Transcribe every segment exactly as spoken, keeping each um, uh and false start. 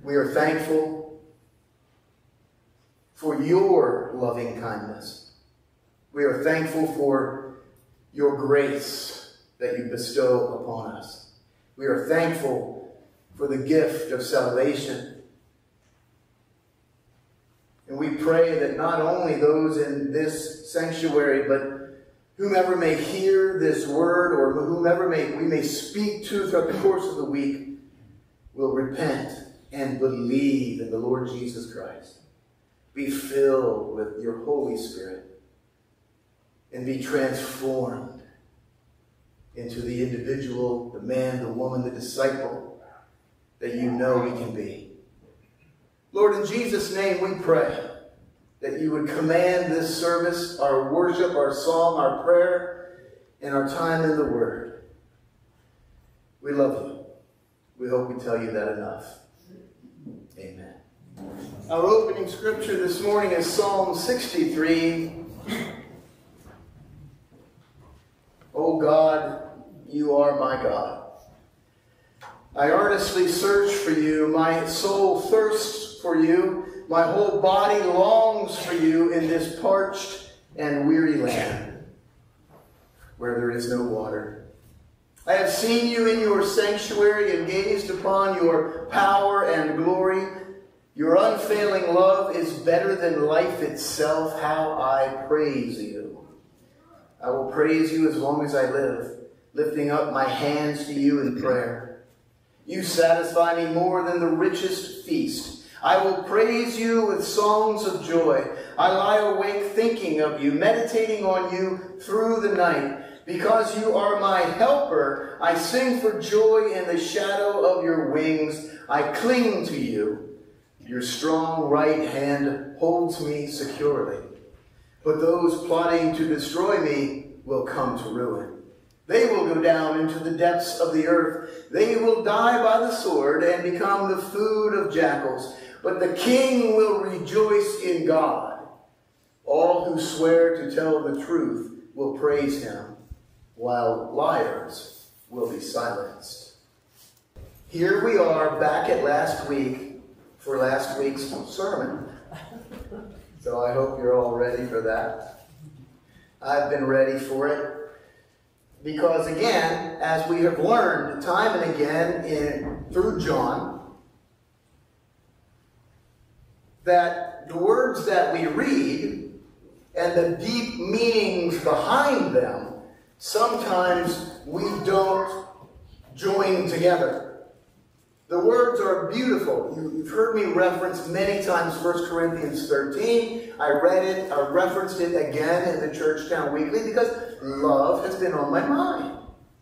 We are thankful for your loving kindness. We are thankful for your grace that you bestow upon us. We are thankful for the gift of salvation. And we pray that not only those in this sanctuary, but whomever may hear this word or whomever may, we may speak to throughout the course of the week will repent and believe in the Lord Jesus Christ. Be filled with your Holy Spirit and be transformed into the individual, the man, the woman, the disciple that you know we can be. Lord, in Jesus' name we pray that you would command this service, our worship, our song, our prayer, and our time in the Word. We love you. We hope we tell you that enough. Amen. Our opening scripture this morning is Psalm sixty-three. O God, you are my God. I earnestly search for you. My soul thirsts for you. My whole body longs for you in this parched and weary land where there is no water. I have seen you in your sanctuary and gazed upon your power and glory. Your unfailing love is better than life itself. How I praise you. I will praise you as long as I live, lifting up my hands to you in prayer. You satisfy me more than the richest feast. I will praise you with songs of joy. I lie awake thinking of you, meditating on you through the night. Because you are my helper, I sing for joy in the shadow of your wings. I cling to you. Your strong right hand holds me securely. But those plotting to destroy me will come to ruin. They will go down into the depths of the earth. They will die by the sword and become the food of jackals. But the king will rejoice in God. All who swear to tell the truth will praise him, while liars will be silenced. Here we are back at last week for last week's sermon. So I hope you're all ready for that. I've been ready for it. Because again, as we have learned time and again in, through John, that the words that we read and the deep meanings behind them, sometimes we don't join together. The words are beautiful. You've heard me reference many times First Corinthians thirteen. I read it, I referenced it again in the Churchtown Weekly because love has been on my mind.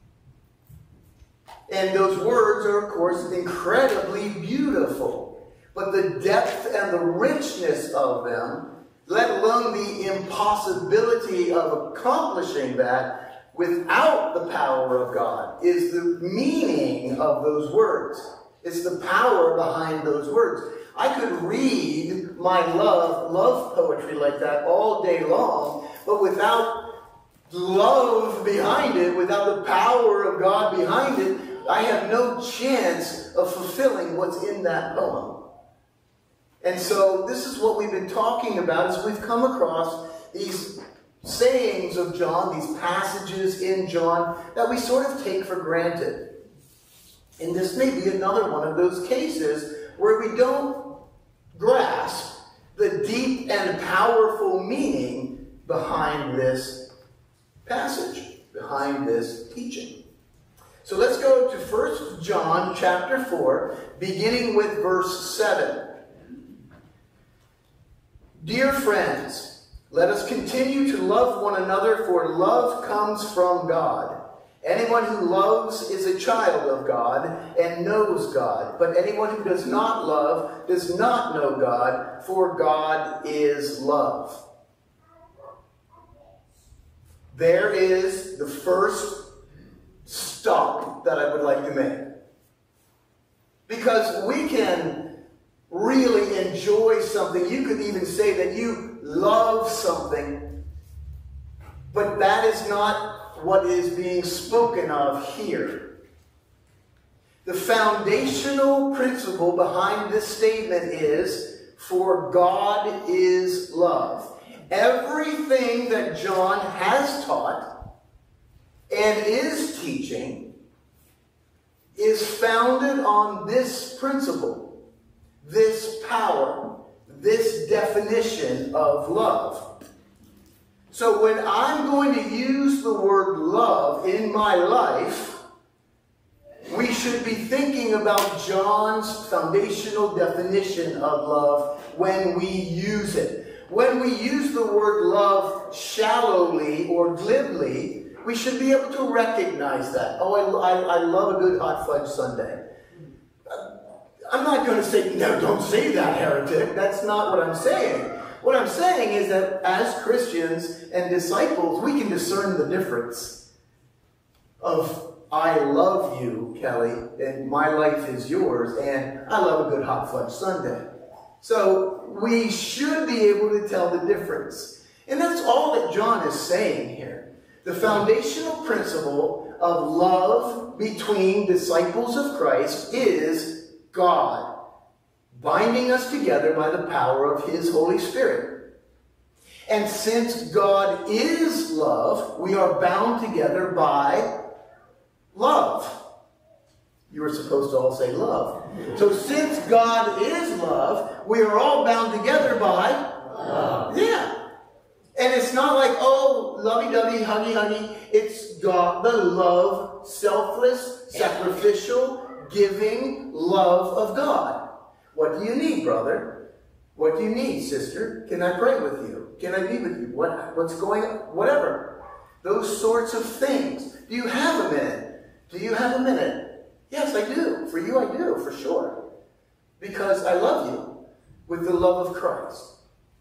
And those words are, of course, incredibly beautiful. But the depth and the richness of them, let alone the impossibility of accomplishing that without the power of God, is the meaning of those words. It's the power behind those words. I could read my love, love poetry like that all day long, but without love behind it, without the power of God behind it, I have no chance of fulfilling what's in that poem. And so this is what we've been talking about as we've come across these sayings of John, these passages in John that we sort of take for granted. And this may be another one of those cases where we don't grasp the deep and powerful meaning behind this passage, behind this teaching. So let's go to First John chapter four, beginning with verse seven. Dear friends, let us continue to love one another, for love comes from God. Anyone who loves is a child of God and knows God. But anyone who does not love does not know God, for God is love. There is the first stop that I would like to make. Because we can really enjoy something. You could even say that you love something, but that is not what is being spoken of here. The foundational principle behind this statement is, for God is love. Everything that John has taught and is teaching is founded on this principle, this power, this definition of love. So when I'm going to use the word love in my life, we should be thinking about John's foundational definition of love when we use it. When we use the word love shallowly or glibly, we should be able to recognize that. Oh, I, I, I love a good hot fudge sundae. I'm not going to say, no, don't say that, heretic. That's not what I'm saying. What I'm saying is that as Christians and disciples, we can discern the difference of I love you, Kelly, and my life is yours, and I love a good hot fudge sundae. So we should be able to tell the difference. And that's all that John is saying here. The foundational principle of love between disciples of Christ is God binding us together by the power of His Holy Spirit. And since God is love, we are bound together by love. You were supposed to all say love. So since God is love, we are all bound together by love. Yeah. And it's not like, oh, lovey-dovey, huggy-huggy. It's God, the love, selfless, sacrificial, giving love of God. What do you need, brother? What do you need, sister? Can I pray with you? Can I be with you? What, what's going on? Whatever. Those sorts of things. Do you have a minute? Do you have a minute? Yes, I do. For you, I do, for sure. Because I love you with the love of Christ.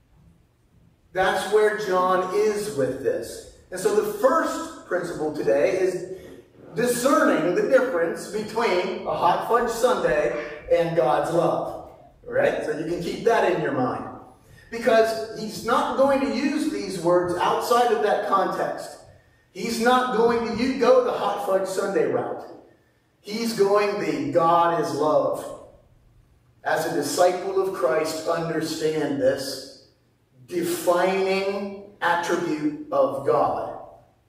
That's where John is with this. And so the first principle today is discerning the difference between a hot fudge sundae and God's love. All right? So you can keep that in your mind. Because he's not going to use these words outside of that context. He's not going to you go the hot fudge sundae route. He's going the God is love. As a disciple of Christ, understand this defining attribute of God.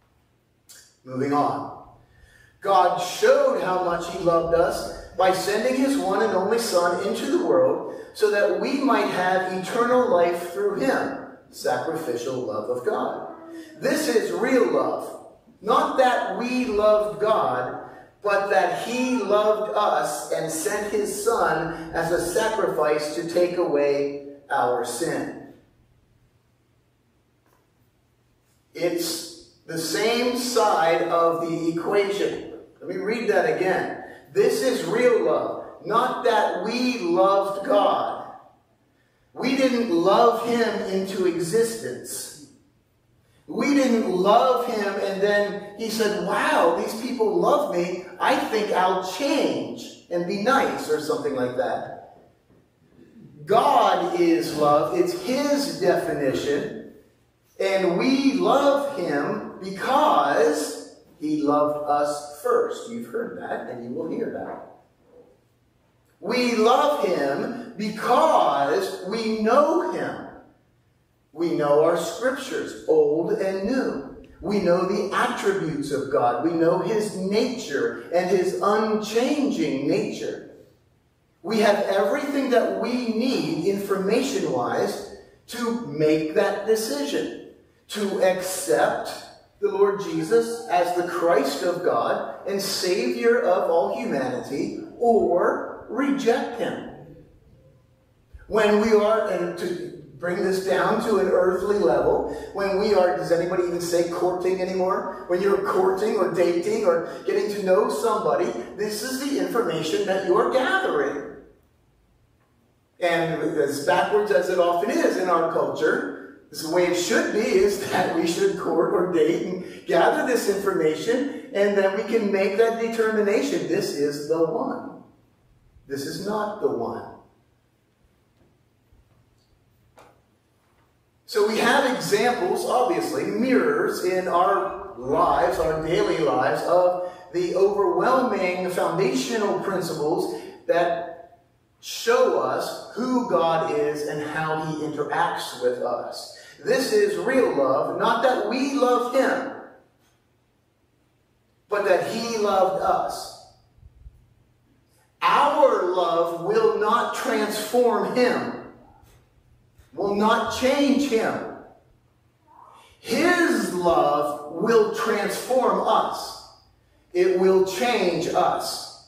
Moving on. God showed how much He loved us by sending His one and only Son into the world so that we might have eternal life through Him. Sacrificial love of God. This is real love. Not that we loved God, but that He loved us and sent His Son as a sacrifice to take away our sin. It's the same side of the equation. Let me read that again. This is real love. Not that we loved God. We didn't love Him into existence. We didn't love Him and then He said, wow, these people love me. I think I'll change and be nice or something like that. God is love. It's His definition. And we love Him because He loved us first. You've heard that and you will hear that. We love Him because we know Him. We know our scriptures, old and new. We know the attributes of God. We know His nature and His unchanging nature. We have everything that we need information-wise to make that decision, to accept the Lord Jesus as the Christ of God and Savior of all humanity, or reject Him. When we are, and to bring this down to an earthly level, when we are, does anybody even say courting anymore? When you're courting or dating or getting to know somebody, this is the information that you're gathering. And as backwards as it often is in our culture, this is the way it should be, is that we should court or date and gather this information, and then we can make that determination. This is the one. This is not the one. So we have examples, obviously, mirrors in our lives, our daily lives, of the overwhelming foundational principles that show us who God is and how he interacts with us. This is real love, not that we love him, but that he loved us. Our love will not transform him, will not change him. His love will transform us. It will change us.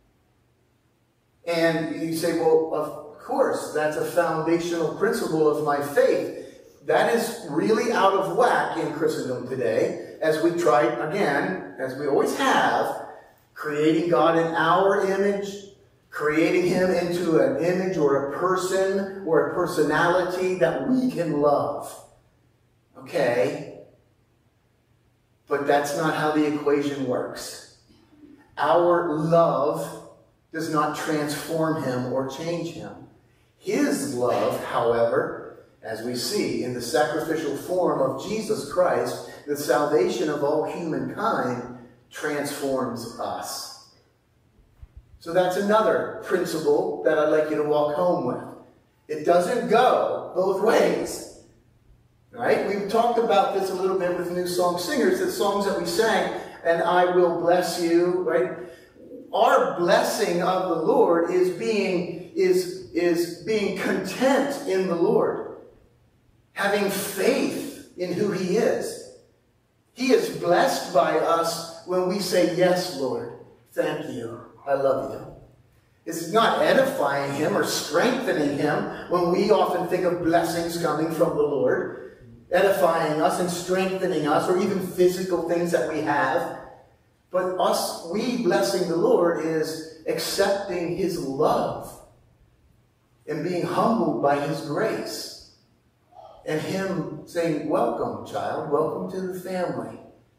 And you say, well, of course, that's a foundational principle of my faith. That is really out of whack in Christendom today, as we try, again, as we always have, creating God in our image, creating him into an image or a person or a personality that we can love. Okay? But that's not how the equation works. Our love does not transform him or change him. His love, however, as we see in the sacrificial form of Jesus Christ, the salvation of all humankind, transforms us. So that's another principle that I'd like you to walk home with. It doesn't go both ways. Right? We've talked about this a little bit with New Song Singers, the songs that we sang, and I will bless you, right? Our blessing of the Lord is being, is, is being content in the Lord, having faith in who he is. He is blessed by us when we say, yes, Lord, thank you, I love you. It's not edifying him or strengthening him when we often think of blessings coming from the Lord, edifying us and strengthening us, or even physical things that we have. But us, we blessing the Lord is accepting his love and being humbled by his grace. And him saying, welcome, child, welcome to the family.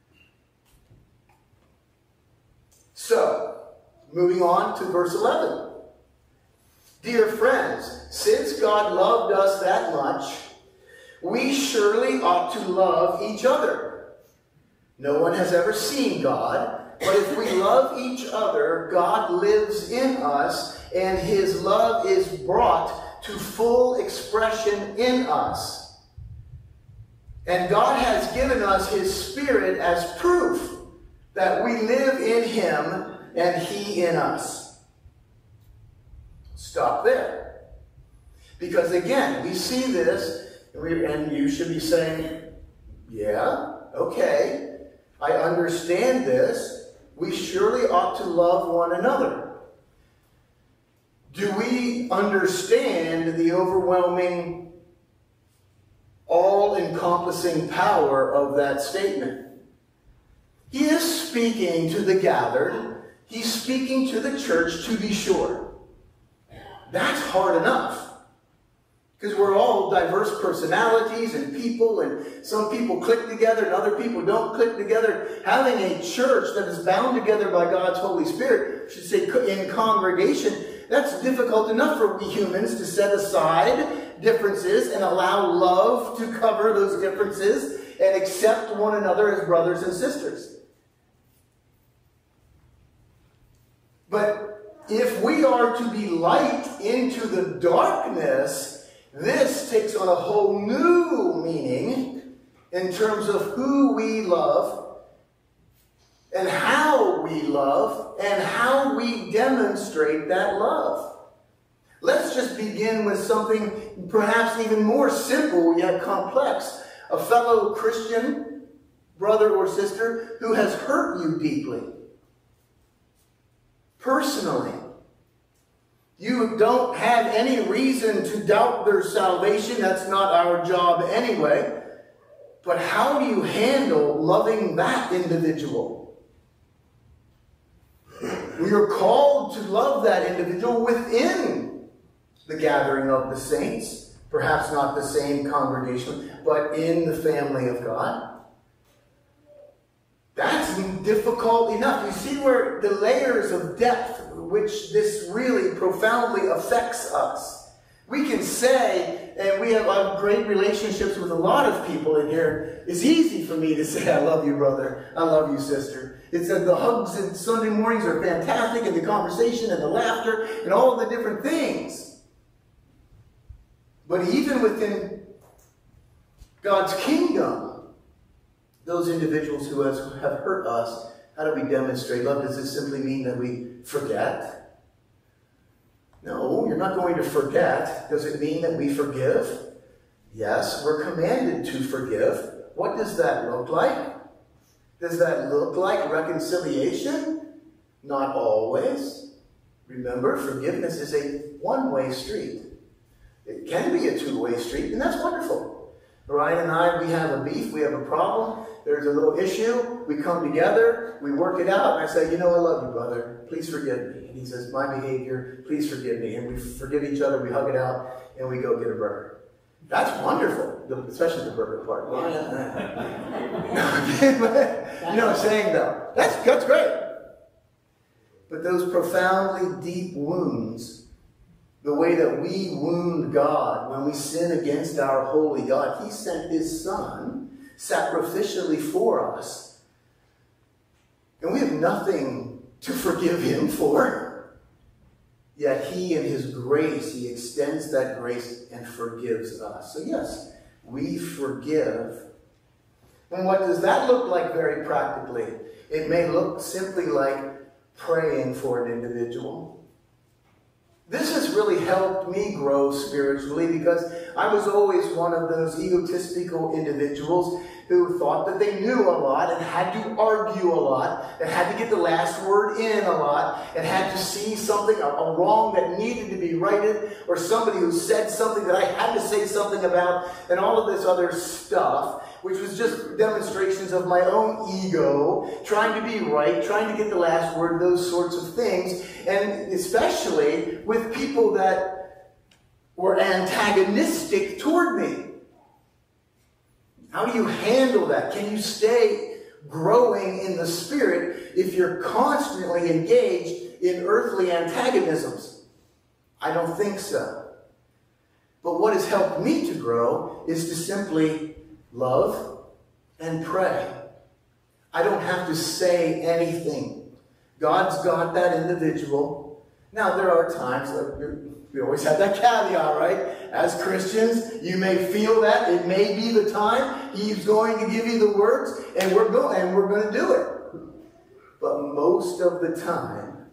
So, moving on to verse eleven. Dear friends, since God loved us that much, we surely ought to love each other. No one has ever seen God, but if we love each other, God lives in us, and his love is brought to full expression in us. And God has given us his Spirit as proof that we live in him and he in us. Stop there. Because again, we see this, and you should be saying, yeah, okay, I understand this. We surely ought to love one another. Do we understand the overwhelming, all-encompassing power of that statement? He is speaking to the gathered. He's speaking to the church, to be sure. That's hard enough. Because we're all diverse personalities and people, and some people click together and other people don't click together. Having a church that is bound together by God's Holy Spirit, I should say in congregation, that's difficult enough for we humans to set aside differences and allow love to cover those differences and accept one another as brothers and sisters. But if we are to be light into the darkness, this takes on a whole new meaning in terms of who we love and how we love and how we demonstrate that love. Let's just begin with something perhaps even more simple yet complex. A fellow Christian brother or sister who has hurt you deeply, personally. You don't have any reason to doubt their salvation. That's not our job anyway. But how do you handle loving that individual? We are called to love that individual within the gathering of the saints. Perhaps not the same congregation, but in the family of God. That's difficult enough. You see where the layers of depth which this really profoundly affects us. We can say, and we have uh, great relationships with a lot of people in here. It's easy for me to say, I love you, brother. I love you, sister. It's that the hugs and Sunday mornings are fantastic, and the conversation and the laughter and all the different things. But even within God's kingdom, those individuals who has, have hurt us, how do we demonstrate love? Does it simply mean that we forget? No, you're not going to forget. Does it mean that we forgive? Yes, we're commanded to forgive. What does that look like? Does that look like reconciliation? Not always. Remember, forgiveness is a one-way street. It can be a two-way street, and that's wonderful. Ryan and I, we have a beef, we have a problem, there's a little issue, we come together, we work it out, and I say, you know, I love you, brother, please forgive me. And he says, my behavior, please forgive me. And we forgive each other, we hug it out, and we go get a burger. That's wonderful, especially the burger part. You know what I'm saying, though? That's, that's great. But those profoundly deep wounds, the way that we wound God when we sin against our holy God, he sent his Son sacrificially for us. And we have nothing to forgive him for. Yet he, in his grace, he extends that grace and forgives us. So yes, we forgive. And what does that look like very practically? It may look simply like praying for an individual. This has really helped me grow spiritually because I was always one of those egotistical individuals who thought that they knew a lot and had to argue a lot and had to get the last word in a lot and had to see something, a, a wrong that needed to be righted, or somebody who said something that I had to say something about, and all of this other stuff, which was just demonstrations of my own ego, trying to be right, trying to get the last word, those sorts of things, and especially with people that were antagonistic toward me. How do you handle that? Can you stay growing in the Spirit if you're constantly engaged in earthly antagonisms? I don't think so. But what has helped me to grow is to simply love and pray. I don't have to say anything. God's got that individual. Now, there are times that we always have that caveat, right? As Christians, you may feel that it may be the time he's going to give you the words, and we're going and we're going to do it. But most of the time,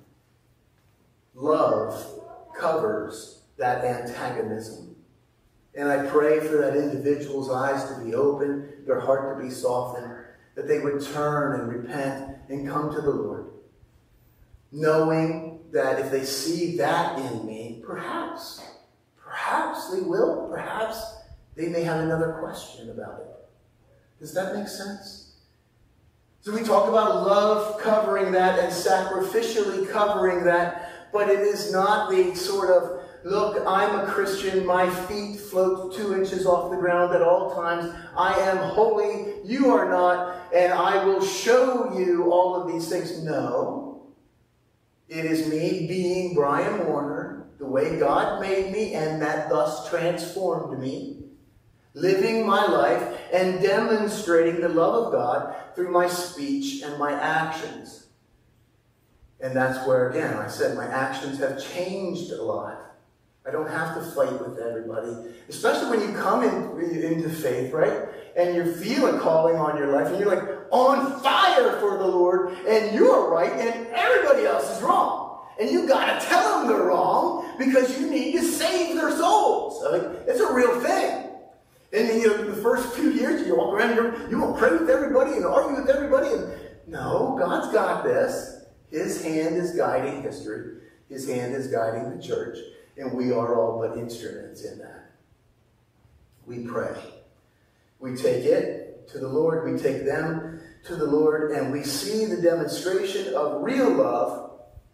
love covers that antagonism. And I pray for that individual's eyes to be open, their heart to be softened, that they would turn and repent and come to the Lord, knowing that if they see that in me, perhaps, perhaps they will, perhaps they may have another question about it. Does that make sense? So we talk about love covering that and sacrificially covering that, but it is not the sort of, look, I'm a Christian, my feet float two inches off the ground at all times, I am holy, you are not, and I will show you all of these things. No. It is me being Brian Warner, the way God made me, and that thus transformed me, living my life and demonstrating the love of God through my speech and my actions. And that's where, again, I said my actions have changed a lot. I don't have to fight with everybody, especially when you come in, into faith, right? And you feel a calling on your life, and you're like on fire for the Lord, and you're right, and everybody else is wrong. And you got to tell them they're wrong because you need to save their souls. Like, it's a real thing. And you know, the first few years, you walk around, you're, you won't pray with everybody and argue with everybody. And no, God's got this. His hand is guiding history. His hand is guiding the church. And we are all but instruments in that. We pray. We take it to the Lord. We take them to the Lord. And we see the demonstration of real love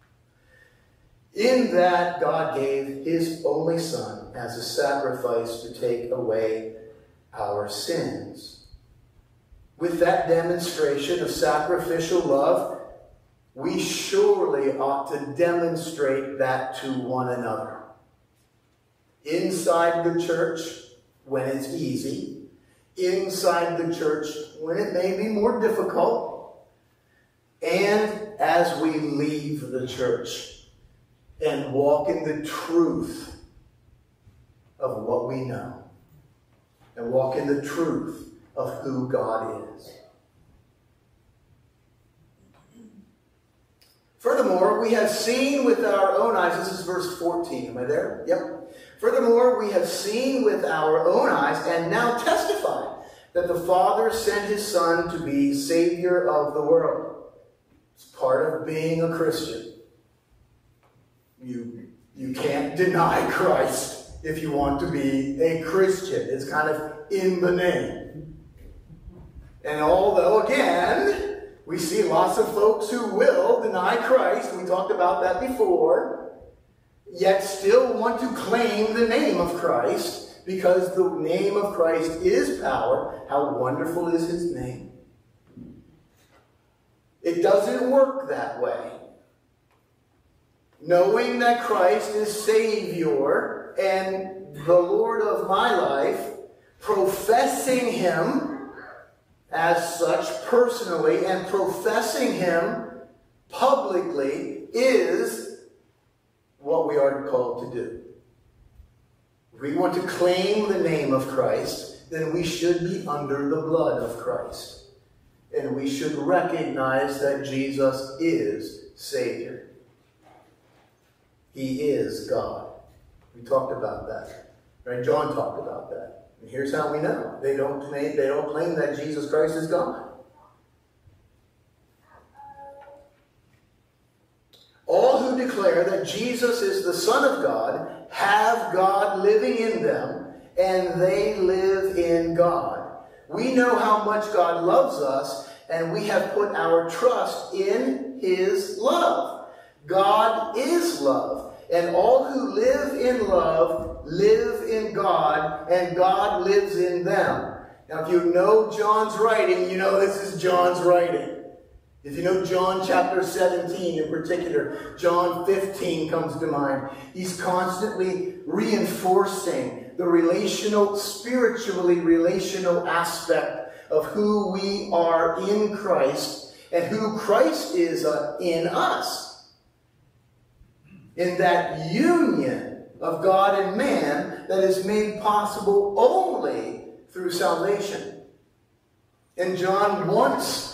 in that God gave his only Son as a sacrifice to take away our sins. With that demonstration of sacrificial love, we surely ought to demonstrate that to one another. inside the church when it's easy, inside the church when it may be more difficult, and as we leave the church and walk in the truth of what we know, and walk in the truth of who God is. Furthermore, we have seen with our own eyes, this is verse fourteen, am I there? Yep. Furthermore, we have seen with our own eyes and now testify that the Father sent his Son to be Savior of the world. It's part of being a Christian. You, you can't deny Christ if you want to be a Christian. It's kind of in the name. And although, again, we see lots of folks who will deny Christ, we talked about that before, yet still want to claim the name of Christ, because the name of Christ is power. How wonderful is his name? It doesn't work that way. Knowing that Christ is Savior and the Lord of my life, professing him as such personally and professing him publicly is what we are called to do. If we want to claim the name of Christ, then we should be under the blood of Christ. And we should recognize that Jesus is Savior. He is God. We talked about that. Right? John talked about that. And here's how we know. They don't claim, they don't claim that Jesus Christ is God. All who declare that Jesus is the Son of God have God living in them, and they live in God. We know how much God loves us, and we have put our trust in his love. God is love, and all who live in love live in God, and God lives in them. Now, if you know John's writing, you know this is John's writing. If you know John chapter seventeen in particular, John fifteen comes to mind. He's constantly reinforcing the relational, spiritually relational aspect of who we are in Christ and who Christ is uh, in us. In that union of God and man that is made possible only through salvation. And John wants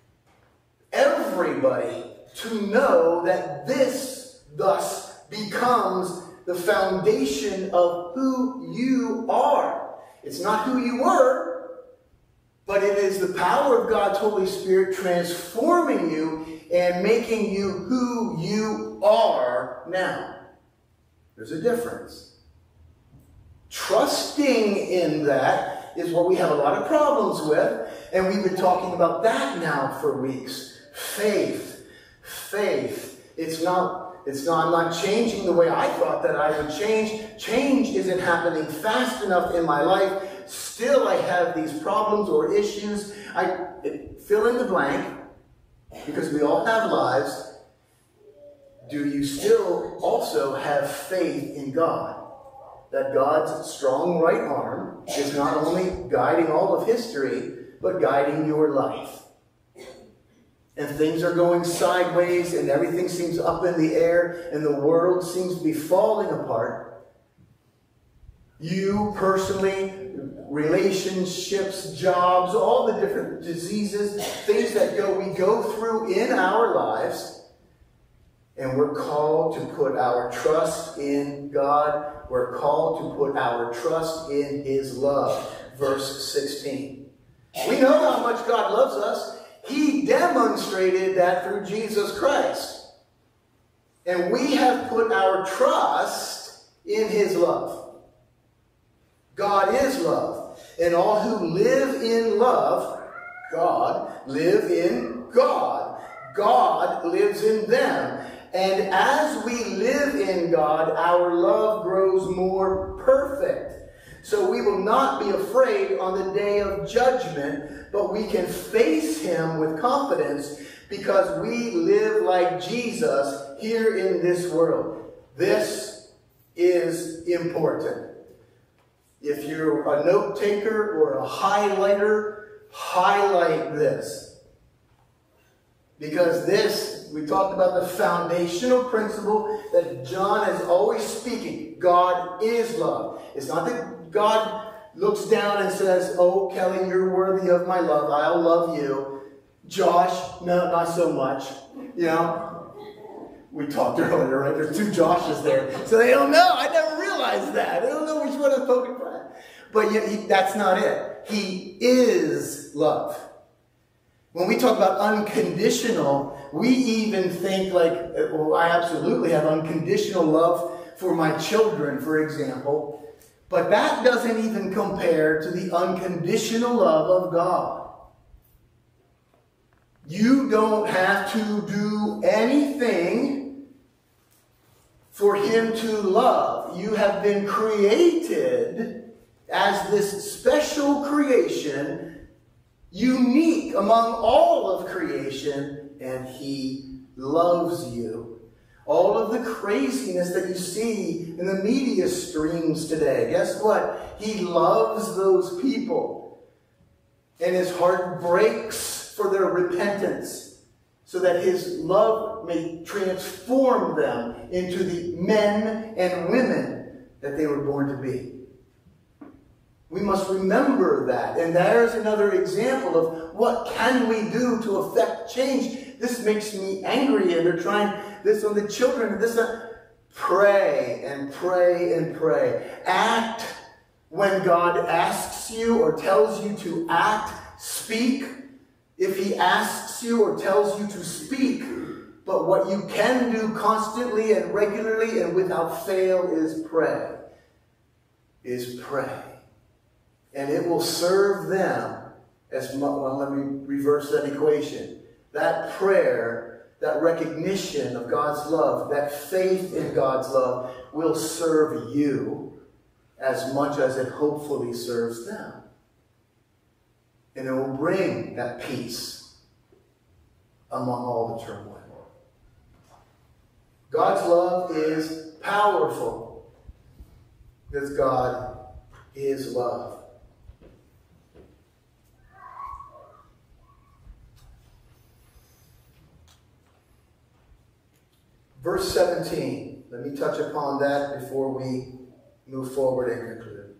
everybody to know that this thus becomes the foundation of who you are. It's not who you were, but it is the power of God's Holy Spirit transforming you and making you who you are now. There's a difference. Trusting in that is what we have a lot of problems with, and we've been talking about that now for weeks. Faith. Faith. It's not, it's not, I'm not changing the way I thought that I would change. Change isn't happening fast enough in my life. Still, I have these problems or issues. I fill in the blank, because we all have lives. Do you still also have faith in God? That God's strong right arm is not only guiding all of history, but guiding your life. And things are going sideways, and everything seems up in the air, and the world seems to be falling apart. You personally, relationships, jobs, all the different diseases, things that go we go through in our lives. And we're called to put our trust in God. We're called to put our trust in his love. Verse sixteen. We know how much God loves us. He demonstrated that through Jesus Christ. And we have put our trust in his love. God is love. And all who live in love, God, live in God. God lives in them. And as we live in God, our love grows more perfect. So we will not be afraid on the day of judgment, but we can face him with confidence because we live like Jesus here in this world. This is important. If you're a note taker or a highlighter, highlight this. Because this, we talked about the foundational principle that John is always speaking. God is love. It's not that God looks down and says, oh, Kelly, you're worthy of my love. I'll love you. Josh, no, not so much. You know, we talked earlier, right? There's two Joshes there. So they don't know. I never realized that. They don't know which one I'm poking fun. But yet, he, that's not it. He is love. When we talk about unconditional, we even think like, well, I absolutely have unconditional love for my children, for example. But that doesn't even compare to the unconditional love of God. You don't have to do anything for him to love. You have been created as this special creation, unique among all of creation, and he loves you. All of the craziness that you see in the media streams today, guess what? He loves those people. And his heart breaks for their repentance, so that his love may transform them into the men and women that they were born to be. We must remember that. And there's another example of what can we do to affect change. This makes me angry, and they're trying this on the children. This uh, pray and pray and pray. Act when God asks you or tells you to act. Speak if he asks you or tells you to speak. But what you can do constantly and regularly and without fail is pray. Is pray. And it will serve them as much. Well, let me reverse that equation. That prayer, that recognition of God's love, that faith in God's love will serve you as much as it hopefully serves them. And it will bring that peace among all the turmoil. God's love is powerful because God is love. Verse seventeen. Let me touch upon that before we move forward and conclude.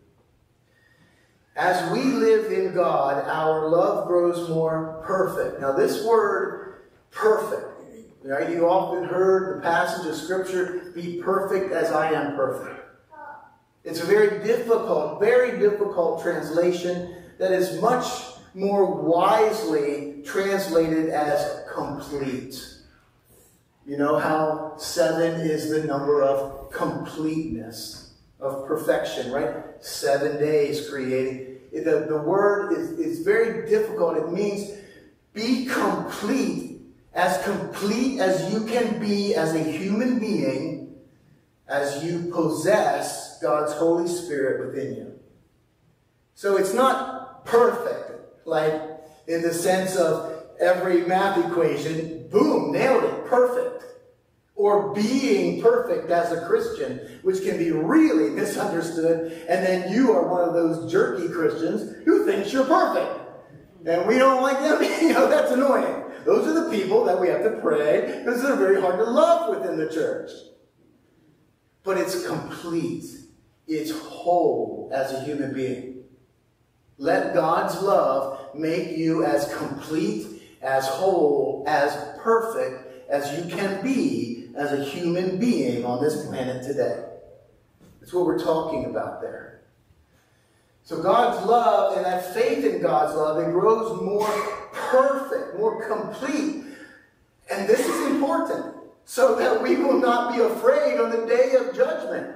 As we live in God, our love grows more perfect. Now this word, perfect, right? You often heard the passage of Scripture, be perfect as I am perfect. It's a very difficult, very difficult translation that is much more wisely translated as complete. You know how seven is the number of completeness, of perfection, right? Seven days creating. The, the word is, is very difficult. It means be complete, as complete as you can be as a human being, as you possess God's Holy Spirit within you. So it's not perfect, like in the sense of every math equation, boom, nailed it, perfect. Or being perfect as a Christian, which can be really misunderstood. And then you are one of those jerky Christians who thinks you're perfect. And we don't like them. You know, that's annoying. Those are the people that we have to pray because they're very hard to love within the church. But it's complete. It's whole as a human being. Let God's love make you as complete, as whole, as perfect as you can be as a human being on this planet today. That's what we're talking about there. So God's love and that faith in God's love, it grows more perfect, more complete. And this is important so that we will not be afraid on the day of judgment.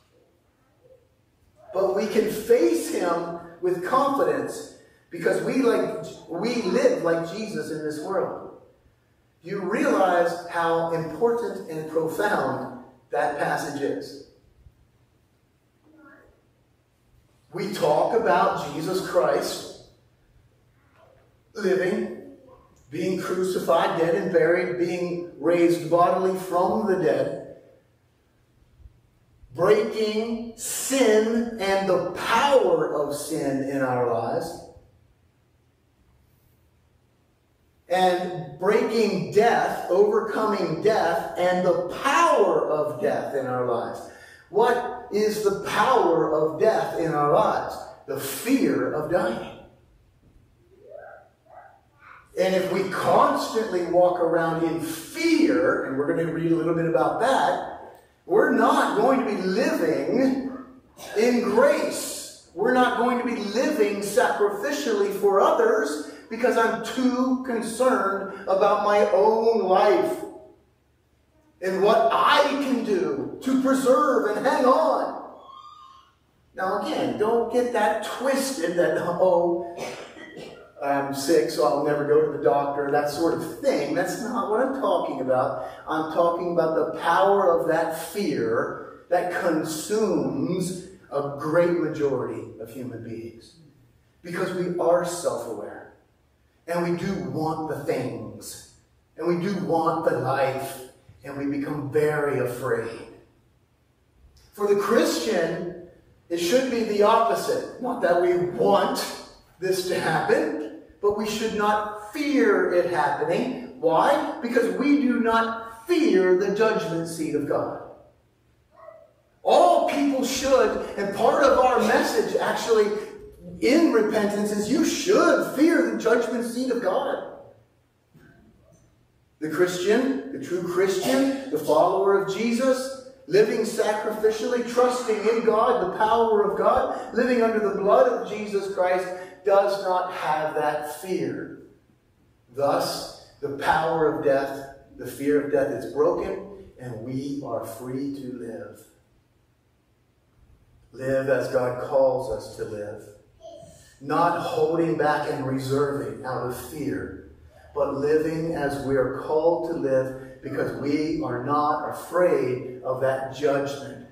But we can face him with confidence because we like we live like Jesus in this world. You realize how important and profound that passage is. We talk about Jesus Christ living, being crucified, dead and buried, being raised bodily from the dead. breaking sin and the power of sin in our lives, and breaking death, overcoming death, and the power of death in our lives. What is the power of death in our lives? The fear of dying. And if we constantly walk around in fear, and we're going to read a little bit about that, we're not going to be living in grace. We're not going to be living sacrificially for others because I'm too concerned about my own life and what I can do to preserve and hang on. Now again, don't get that twisted that, oh, I'm sick, so I'll never go to the doctor, that sort of thing. That's not what I'm talking about. I'm talking about the power of that fear that consumes a great majority of human beings. Because we are self-aware. And we do want the things. And we do want the life. And we become very afraid. For the Christian, it should be the opposite. Not that we want this to happen, but we should not fear it happening. Why? Because we do not fear the judgment seat of God. All people should, and part of our message actually in repentance is you should fear the judgment seat of God. The Christian, the true Christian, the follower of Jesus, living sacrificially, trusting in God, the power of God, living under the blood of Jesus Christ, does not have that fear. Thus, the power of death, the fear of death is broken, and we are free to live. Live as God calls us to live. Not holding back and reserving out of fear, but living as we are called to live because we are not afraid of that judgment.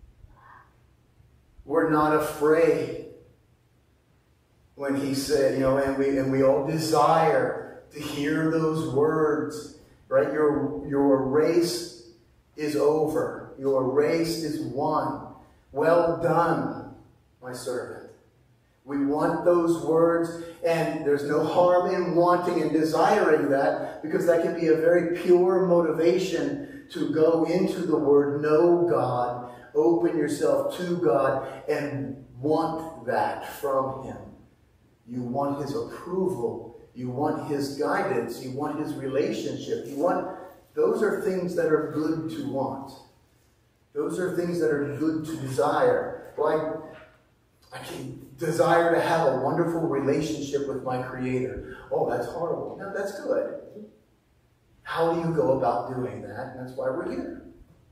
We're not afraid. When he said, you know, and we and we all desire to hear those words, right? Your, your race is over. Your race is won. Well done, my servant. We want those words, and there's no harm in wanting and desiring that, because that can be a very pure motivation to go into the Word, know God, open yourself to God, and want that from Him. You want His approval. You want His guidance. You want His relationship. You want, those are things that are good to want. Those are things that are good to desire. Like, I can desire to have a wonderful relationship with my Creator. Oh, that's horrible. No, that's good. How do you go about doing that? And that's why we're here.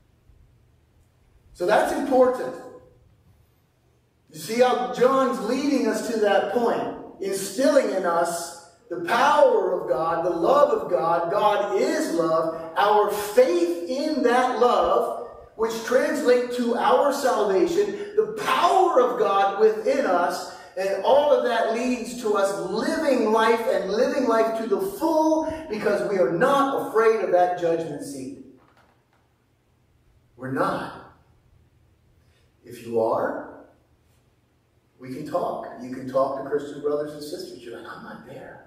So that's important. You see how John's leading us to that point. Instilling in us the power of God, the love of God. God is love. Our faith in that love, which translates to our salvation, the power of God within us, and all of that leads to us living life and living life to the full because we are not afraid of that judgment seat. We're not. If you are, we can talk. You can talk to Christian brothers and sisters. You're like, I'm not there.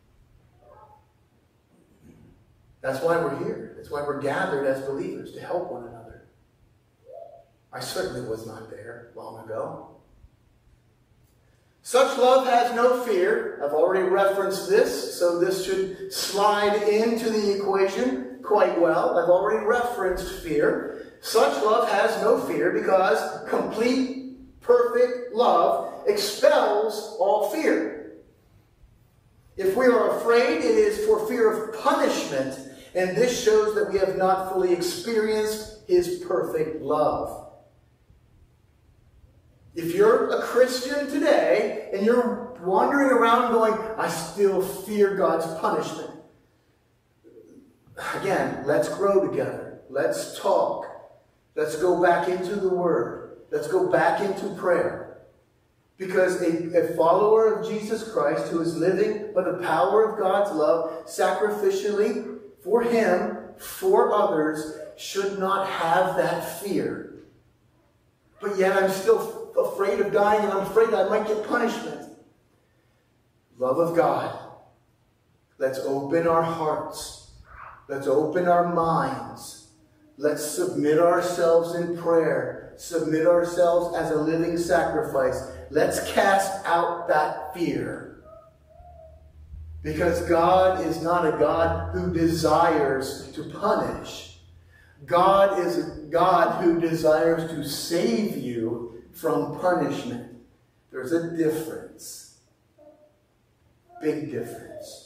That's why we're here. That's why we're gathered as believers, to help one another. I certainly was not there long ago. Such love has no fear. I've already referenced this, so this should slide into the equation quite well. I've already referenced fear. Such love has no fear because complete perfect love expels all fear. If we are afraid, it is for fear of punishment, and this shows that we have not fully experienced His perfect love. If you're a Christian today, and you're wandering around going, I still fear God's punishment. Again, let's grow together. Let's talk. Let's go back into the Word. Let's go back into prayer. Because a, a follower of Jesus Christ who is living by the power of God's love sacrificially for Him, for others, should not have that fear. but yet I'm still afraid of dying, and I'm afraid I might get punishment. Love of God. Let's open our hearts. Let's open our minds. Let's submit ourselves in prayer. Submit ourselves as a living sacrifice. Let's cast out that fear. Because God is not a God who desires to punish. God is a God who desires to save you from punishment. There's a difference. Big difference.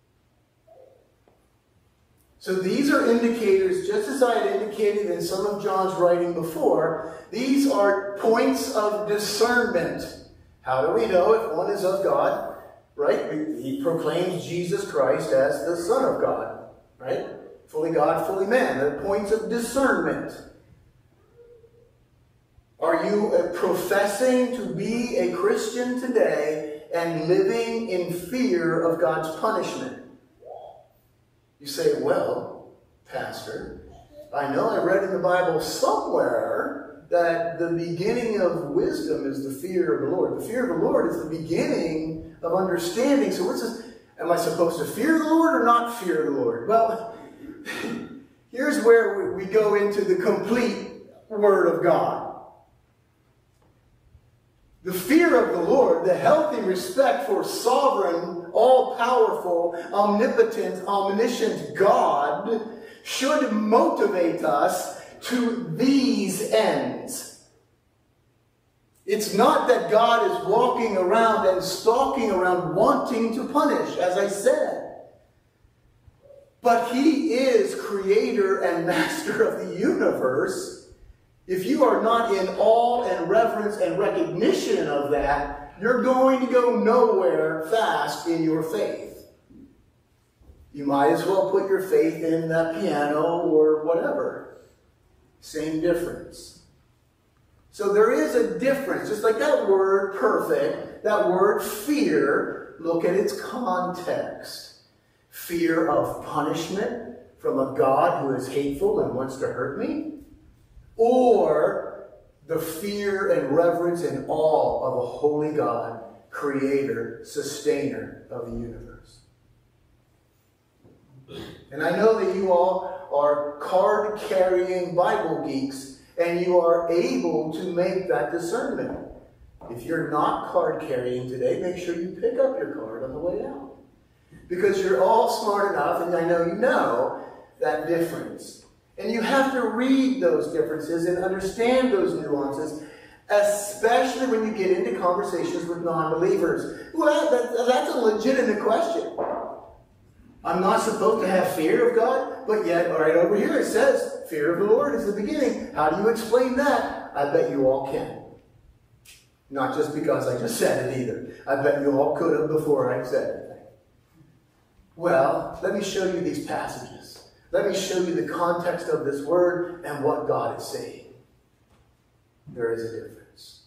So these are indicators, just as I had indicated in some of John's writing before, these are points of discernment. How do we know if one is of God? Right? He proclaims Jesus Christ as the Son of God. Right? Fully God, fully man. They're points of discernment. Are you professing to be a Christian today and living in fear of God's punishment? You say, well, Pastor, I know I read in the Bible somewhere that the beginning of wisdom is the fear of the Lord. The fear of the Lord is the beginning of understanding. So what's this? Am I supposed to fear the Lord or not fear the Lord? Well, here's where we go into the complete Word of God. The fear of the Lord, the healthy respect for sovereign, all-powerful, omnipotent, omniscient God should motivate us to these ends. It's not that God is walking around and stalking around wanting to punish, as I said. But He is creator and master of the universe. If you are not in awe and reverence and recognition of that, you're going to go nowhere fast in your faith. You might as well put your faith in that piano or whatever. Same difference. So there is a difference. Just like that word perfect, that word fear, look at its context. Fear of punishment from a God who is hateful and wants to hurt me. Or the fear and reverence and awe of a holy God, creator, sustainer of the universe. And I know that you all are card-carrying Bible geeks, and you are able to make that discernment. If you're not card-carrying today, make sure you pick up your card on the way out. Because you're all smart enough, and I know you know that difference. And you have to read those differences and understand those nuances, especially when you get into conversations with non-believers. Well, that, that's a legitimate question. I'm not supposed to have fear of God, but yet, right over here it says, fear of the Lord is the beginning. How do you explain that? I bet you all can. Not just because I just said it either. I bet you all could have before I said anything. Well, let me show you these passages. Let me show you the context of this word and what God is saying. There is a difference.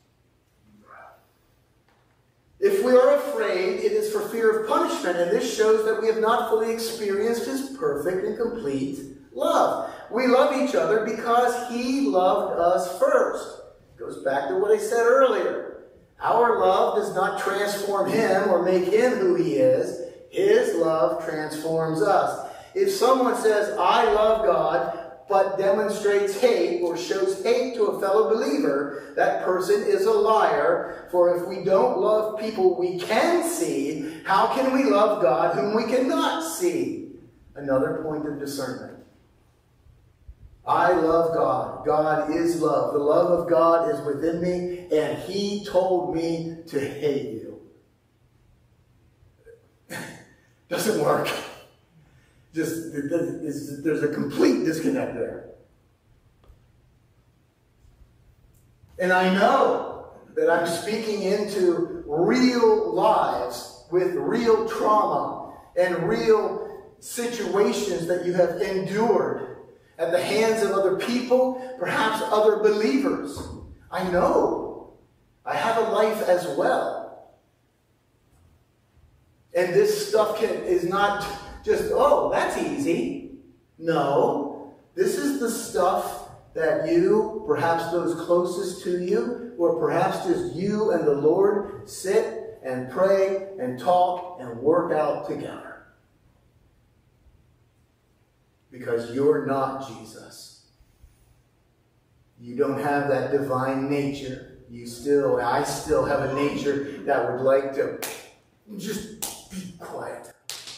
If we are afraid, it is for fear of punishment, and this shows that we have not fully experienced His perfect and complete love. We love each other because He loved us first. It goes back to what I said earlier. Our love does not transform Him or make Him who He is. His love transforms us. If someone says, I love God, but demonstrates hate or shows hate to a fellow believer, that person is a liar. For if we don't love people we can see, how can we love God whom we cannot see? Another point of discernment. I love God. God is love. The love of God is within me, and He told me to hate you. Doesn't work. Just, there's a complete disconnect there. And I know that I'm speaking into real lives with real trauma and real situations that you have endured at the hands of other people, perhaps other believers. I know. I have a life as well. And this stuff can, is not just, oh, that's easy. No. This is the stuff that you, perhaps those closest to you, or perhaps just you and the Lord sit and pray and talk and work out together. Because you're not Jesus. You don't have that divine nature. You still, I still have a nature that would like to just be quiet.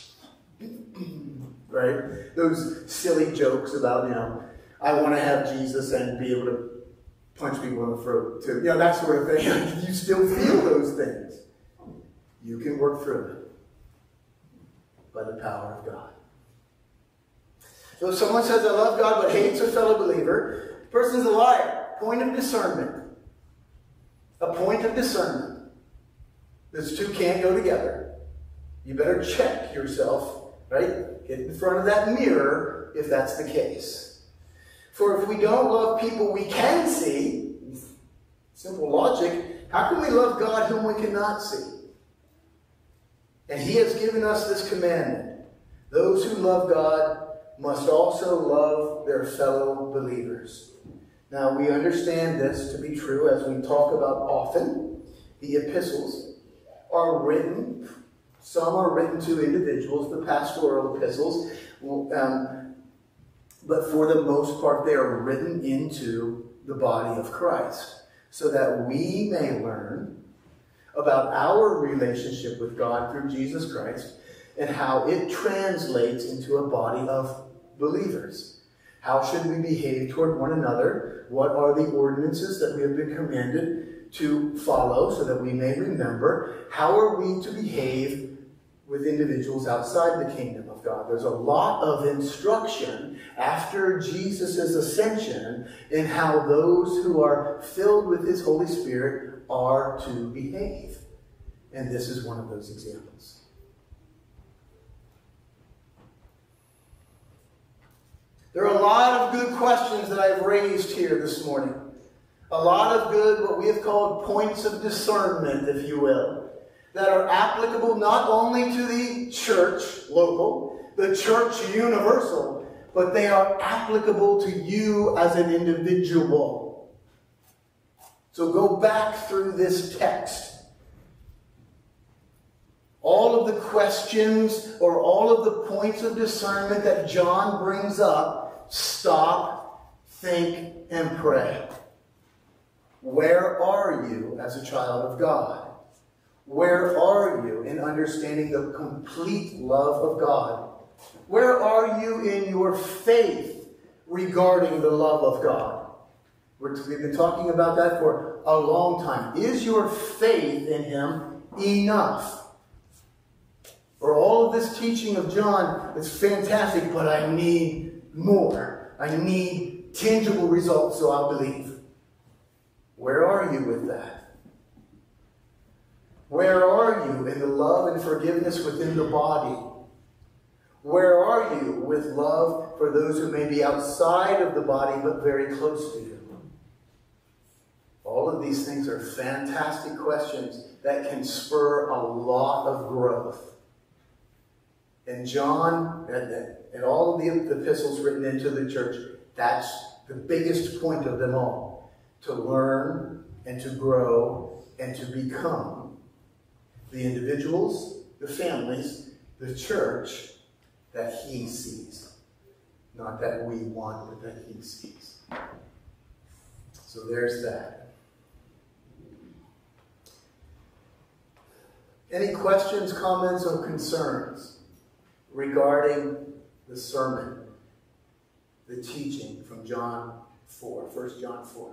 Right? Those silly jokes about, you know, I want to have Jesus and be able to punch people in the throat too. You know, that sort of thing. You still feel those things. You can work through it by the power of God. So if someone says, I love God, but hates a fellow believer, the person is a liar. Point of discernment. A point of discernment. Those two can't go together. You better check yourself, right? Get in front of that mirror if that's the case. For if we don't love people we can see, simple logic, how can we love God whom we cannot see? And he has given us this commandment. Those who love God must also love their fellow believers. Now, we understand this to be true as we talk about often. The epistles are written, some are written to individuals, the pastoral epistles, um, but for the most part, they are written into the body of Christ, so that we may learn about our relationship with God through Jesus Christ and how it translates into a body of believers. How should we behave toward one another? What are the ordinances that we have been commanded to follow so that we may remember? How are we to behave with individuals outside the kingdom of God? There's a lot of instruction after Jesus' ascension in how those who are filled with his Holy Spirit are to behave. And this is one of those examples. There are a lot of good questions that I've raised here this morning. A lot of good, what we have called points of discernment, if you will, that are applicable not only to the church local, the church universal, but they are applicable to you as an individual. So go back through this text. All of the questions or all of the points of discernment that John brings up, stop, think, and pray. Where are you as a child of God? Where are you in understanding the complete love of God? Where are you in your faith regarding the love of God? We've been talking about that for a long time. Is your faith in him enough? For all of this teaching of John, it's fantastic, but I need more. I need tangible results, so I'll believe. Where are you with that? Where are you in the love and forgiveness within the body? Where are you with love for those who may be outside of the body but very close to you? All of these things are fantastic questions that can spur a lot of growth. And John, and, and all of the epistles written into the church, that's the biggest point of them all. To learn and to grow and to become the individuals, the families, the church that he sees. Not that we want, but that he sees. So there's that. Any questions, comments, or concerns regarding the sermon, the teaching from John four, First John four?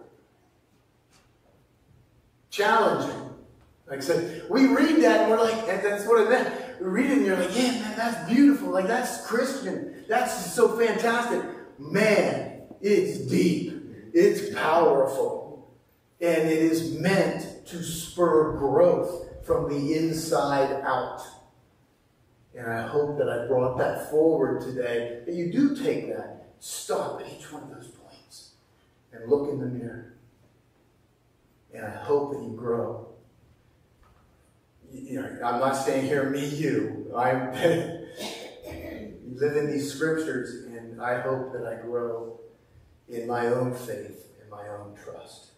Challenging. Like I said, we read that and we're like, and that's what it meant. We read it and you're like, yeah, man, that's beautiful. Like, that's Christian. That's so fantastic. Man, it's deep. It's powerful. And it is meant to spur growth from the inside out. And I hope that I brought that forward today. That you do take that, stop at each one of those points, and look in the mirror. And I hope that you grow. You know, I'm not saying here, me, you. I'm you live in these scriptures, and I hope that I grow in my own faith and my own trust.